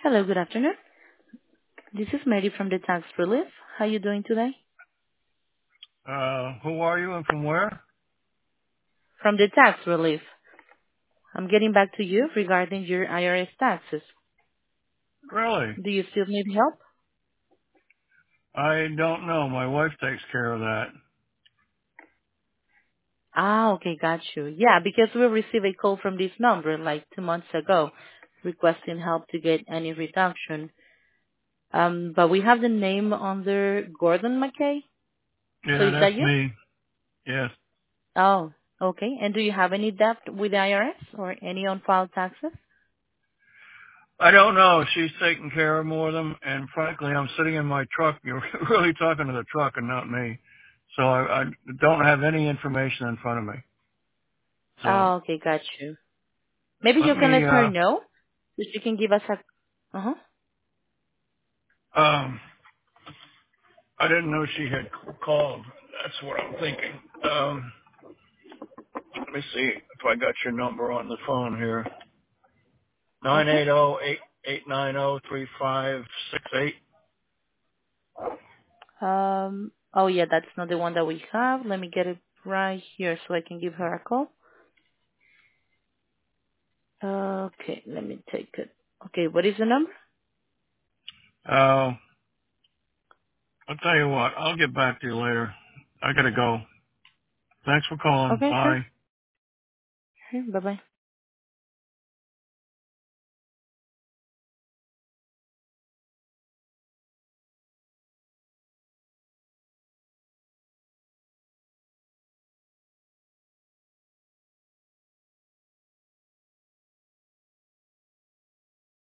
Hello, good afternoon. This is Mary from the Tax Relief. How are you doing today? Who are you and from where? From the Tax Relief. I'm getting back to you regarding your IRS taxes. Really? Do you still need help? I don't know. My wife takes care of that. Ah, okay, got you. Yeah, because we received a call from this number like 2 months ago requesting help to get any reduction. But we have the name under Gordon McKay. So Yeah, is that that's you? me. Yes. Oh, okay. And do you have any debt with the IRS or any on-file taxes? I don't know. She's taking care of more of them, and frankly, I'm sitting in my truck. You're really talking to the truck and not me. So I don't have any information in front of me. So Oh, okay, got you. Maybe you let can let me, her know if she can give us a. Uh-huh. um, I didn't know she had called. That's what I'm thinking. Let me see if I got your number on the phone here. Nine Okay. eight zero 890 3568. Oh yeah, that's not the one that we have. Let me get it right here so I can give her a call. Okay, let me take it. Okay, what is the number? I'll tell you what. I'll get back to you later. I gotta go. Thanks for calling. Okay, sure. Bye. Bye bye.